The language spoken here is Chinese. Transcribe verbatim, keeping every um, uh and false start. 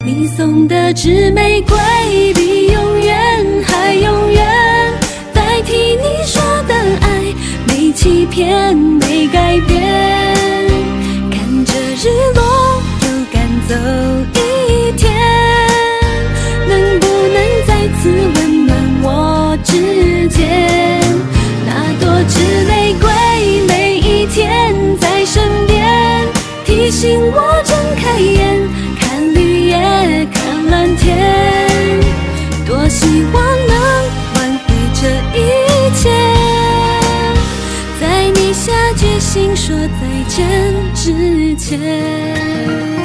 你送的纸玫瑰比永远还永远，代替你说的爱，没欺骗没改变。看着日落又赶走一天，能不能再次温暖我指尖？那朵纸玫瑰每一天在身边，提醒我睁开眼，看绿叶看蓝天，多希望能挽回这一切，在你下决心说再见之前。